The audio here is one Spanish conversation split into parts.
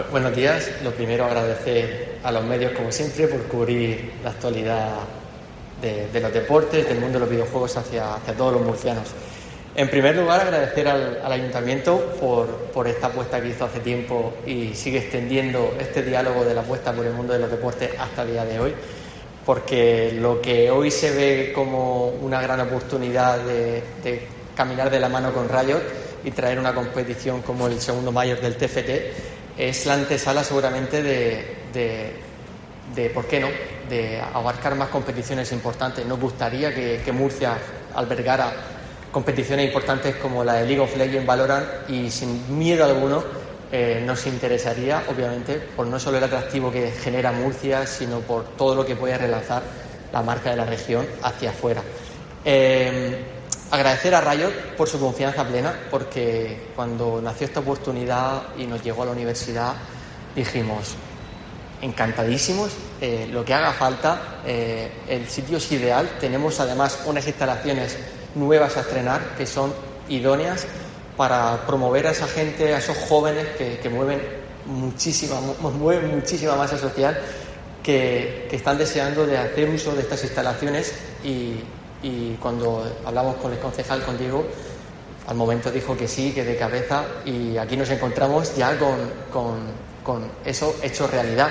Buenos días. Lo primero, agradecer a los medios, como siempre, por cubrir la actualidad de los deportes, del mundo de los videojuegos hacia todos los murcianos. En primer lugar, agradecer al Ayuntamiento por esta apuesta que hizo hace tiempo y sigue extendiendo este diálogo de la apuesta por el mundo de los deportes hasta el día de hoy, porque lo que hoy se ve como una gran oportunidad de caminar de la mano con Riot y traer una competición como el segundo mayor del TFT es la antesala seguramente de ¿por qué no?, de abarcar más competiciones importantes. Nos gustaría que Murcia albergara competiciones importantes como la de League of Legends, Valorant, y sin miedo alguno nos interesaría, obviamente, por no solo el atractivo que genera Murcia, sino por todo lo que puede relanzar la marca de la región hacia afuera. Agradecer a Riot por su confianza plena, porque cuando nació esta oportunidad y nos llegó a la universidad dijimos, encantadísimos, lo que haga falta, el sitio es ideal. Tenemos además unas instalaciones nuevas a estrenar que son idóneas para promover a esa gente, a esos jóvenes que mueven muchísima masa social, que están deseando de hacer uso de estas instalaciones y cuando hablamos con el concejal, con Diego, al momento dijo que sí, que de cabeza, y aquí nos encontramos ya con eso hecho realidad.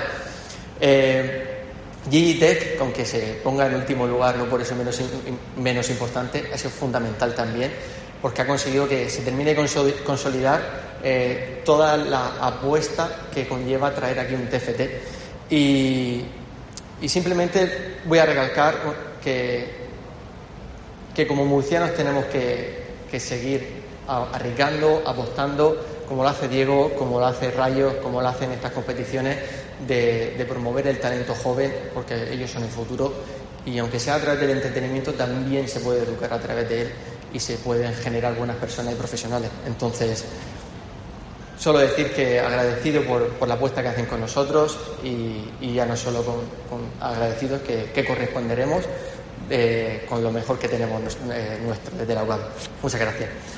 GG aunque se ponga en último lugar, no por eso menos importante, ha sido fundamental también, porque ha conseguido que se termine de consolidar toda la apuesta que conlleva traer aquí un TFT. Y simplemente voy a recalcar que como murcianos tenemos que seguir arriesgando, apostando, como lo hace Diego, como lo hace Riot, como lo hacen estas competiciones, de promover el talento joven, porque ellos son el futuro, y aunque sea a través del entretenimiento, también se puede educar a través de él y se pueden generar buenas personas y profesionales. Entonces, solo decir que agradecido por la apuesta que hacen con nosotros, y ya no solo con agradecidos, que corresponderemos con lo mejor que tenemos nuestro desde la UCAM. Muchas gracias.